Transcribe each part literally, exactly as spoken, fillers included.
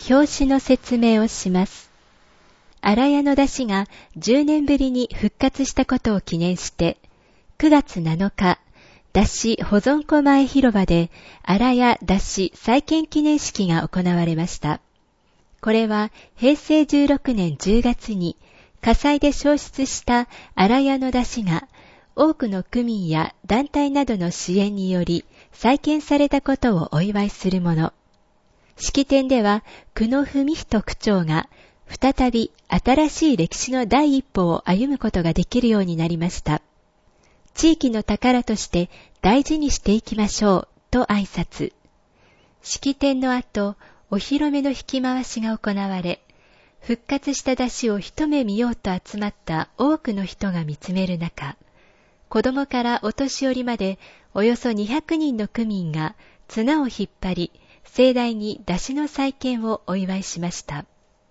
表紙の説明をします。荒谷の出汁がじゅうねんぶりに復活したことを記念して、くがつなのか、出汁保存庫前広場で荒谷出汁再建記念式が行われました。これはへいせいじゅうろくねんじゅうがつに火災で焼失した荒谷の出汁が多くの区民や団体などの支援により再建されたことをお祝いするもの。式典では久野文人区長が再び新しい歴史の第一歩を歩むことができるようになりました。地域の宝として大事にしていきましょうと挨拶。式典の後、お披露目の引き回しが行われ、復活した出汁を一目見ようと集まった多くの人が見つめる中、子供からお年寄りまでおよそにひゃくにんの区民が綱を引っ張り、盛大に出汁の再建をお祝いしました。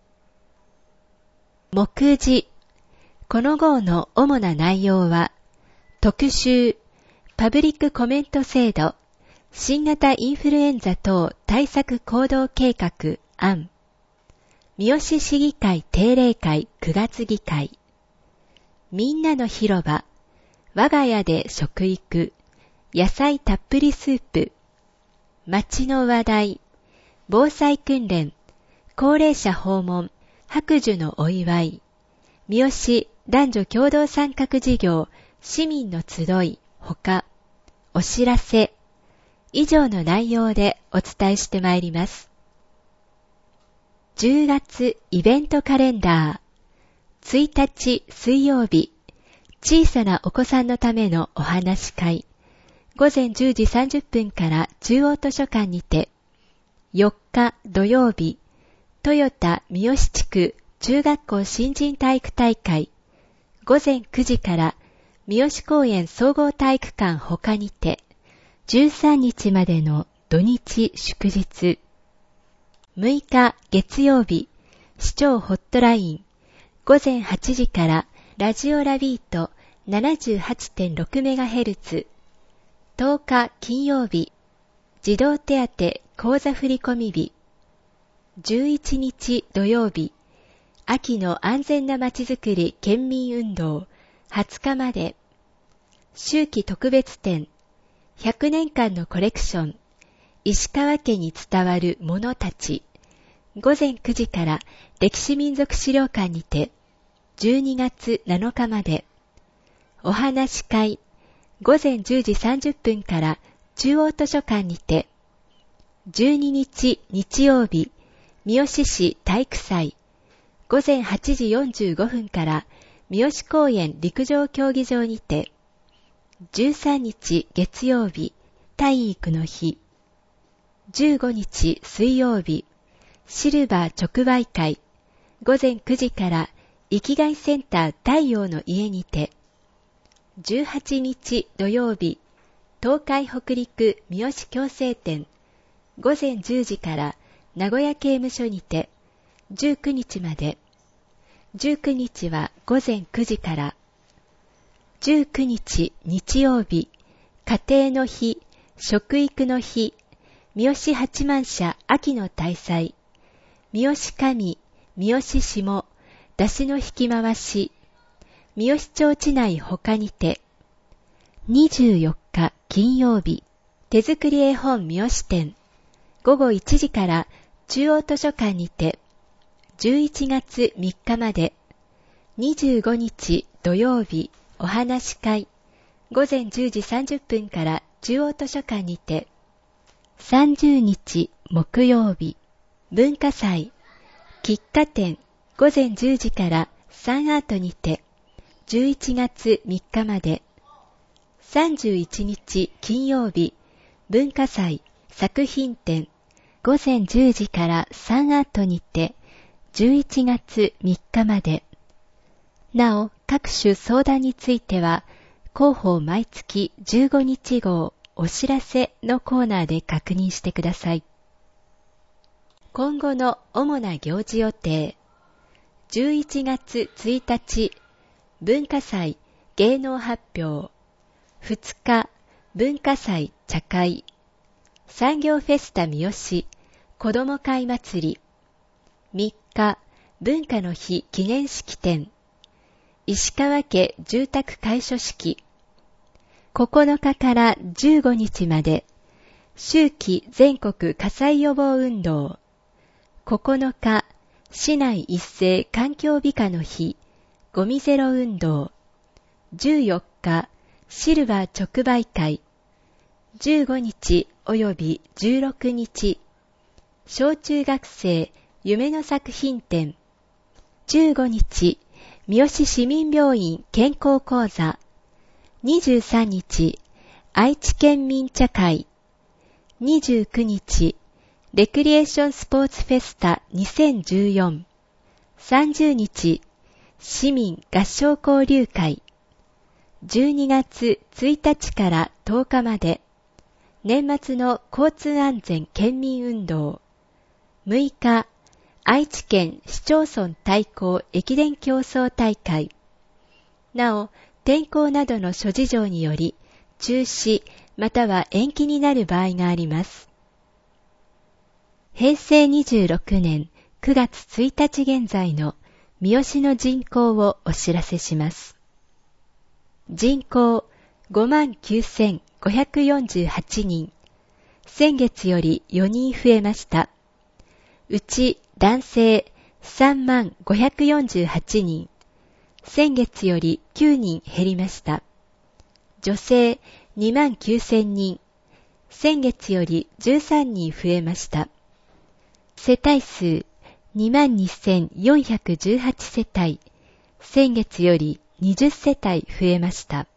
目次。この号の主な内容は、特集、パブリックコメント制度、新型インフルエンザ等対策行動計画案、三好市議会定例会くがつ議会、みんなの広場、我が家で食育、野菜たっぷりスープ、街の話題、防災訓練、高齢者訪問、白寿のお祝い、三好男女共同参画事業、市民の集い、ほか、お知らせ、以上の内容でお伝えしてまいります。じゅうがつイベントカレンダー、ついたち水曜日、小さなお子さんのためのお話し会、ごぜんじゅうじさんじゅっぷんから中央図書館にて、よっか土曜日、豊田三好地区中学校新人体育大会、ごぜんくじから三好公園総合体育館ほかにて、じゅうさんにちまでの土日祝日、むいか月曜日、市長ホットライン、ごぜんはちじからラジオラビート ななじゅうはちてんろくメガヘルツ、とおか金曜日、児童手当口座振込日、じゅういちにち土曜日、秋の安全なまちづくり県民運動はつかまで、秋季特別展、ひゃくねんかんのコレクション、石川家に伝わるものたち、ごぜんくじから歴史民族資料館にて、じゅうにがつなのかまで、お話し会、ごぜんじゅうじさんじゅっぷんから中央図書館にて、じゅうににち日曜日、三好市体育祭、ごぜんはちじよんじゅうごふんから三好公園陸上競技場にて、じゅうさんにち月曜日、体育の日、じゅうごにち水曜日、シルバー直売会、ごぜんくじから生きがいセンター太陽の家にて、じゅうはちにち土曜日、東海北陸三好矯正展、ごぜんじゅうじから名古屋刑務所にて、じゅうくにちまで、じゅうくにちはごぜんくじから、じゅうくにち日曜日、家庭の日、食育の日、三好八幡社秋の大祭、三好上、三好下、出汁の引き回し、三好町地内他にて、にじゅうよっか金曜日、手作り絵本三好展、ごごいちじから中央図書館にて、じゅういちがつみっかまで、にじゅうごにち土曜日、お話し会、ごぜんじゅうじさんじゅっぷんから中央図書館にて、さんじゅうにち木曜日、文化祭、喫茶店、ごぜんじゅうじからサンアートにて、じゅういちがつみっかまで、さんじゅういちにち金曜日、文化祭、作品展、ごぜんじゅうじからサンアートにて、じゅういちがつみっかまで。なお、各種相談については、広報毎月じゅうごにち号お知らせのコーナーで確認してください。今後の主な行事予定。じゅういちがつついたち、文化祭芸能発表。ふつか、文化祭茶会。産業フェスタ三好、子ども会祭り。 みっか、文化の日記念式典。石川家住宅開所式。ここのかからじゅうごにちまで、秋季全国火災予防運動。ここのか、市内一斉環境美化の日、ゴミゼロ運動。じゅうよっか、シルバー直売会。じゅうごにち及びじゅうろくにち、小中学生夢の作品展。じゅうごにち、三好市民病院健康講座。にじゅうさんにち、愛知県民茶会。にじゅうくにち、レクリエーションスポーツフェスタにせんじゅうよん。さんじゅうにち、市民合唱交流会。じゅうにがつついたちからとおかまで、年末の交通安全県民運動。むいか、愛知県市町村対抗駅伝競争大会。なお、天候などの諸事情により、中止または延期になる場合があります。へいせいにじゅうろくねんくがつついたち現在の三好の人口をお知らせします。人口 ごまんきゅうせんごひゃくよんじゅうはちにん。先月よりよにん増えました。うち男性さんまんごひゃくよんじゅうはちにん。先月よりきゅうにん減りました。女性にまんきゅうせんにん。先月よりじゅうさんにん増えました。世帯数にまんにせんよんひゃくじゅうはちせたい。先月よりにじゅっせたい増えました。